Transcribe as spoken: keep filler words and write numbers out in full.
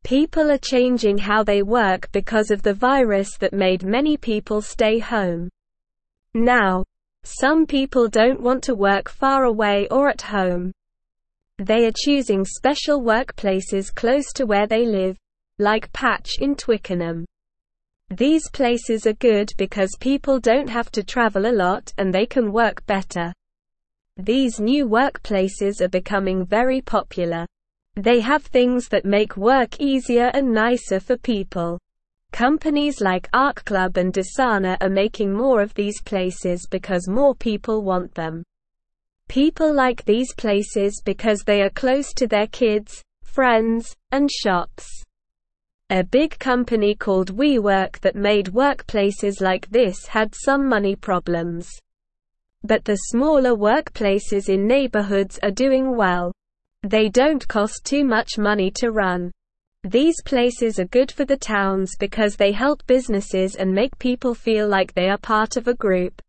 People are changing how they work because of the virus that made many people stay home. Now, some people don't want to work far away or at home. They are choosing special workplaces close to where they live, like Patch in Twickenham. These places are good because people don't have to travel a lot and they can work better. These new workplaces are becoming very popular. They have things that make work easier and nicer for people. Companies like Arc Club and Desana are making more of these places because more people want them. People like these places because they are close to their kids, friends, and shops. A big company called WeWork that made workplaces like this had some money problems. But the smaller workplaces in neighborhoods are doing well. They don't cost too much money to run. These places are good for the towns because they help businesses and make people feel like they are part of a group.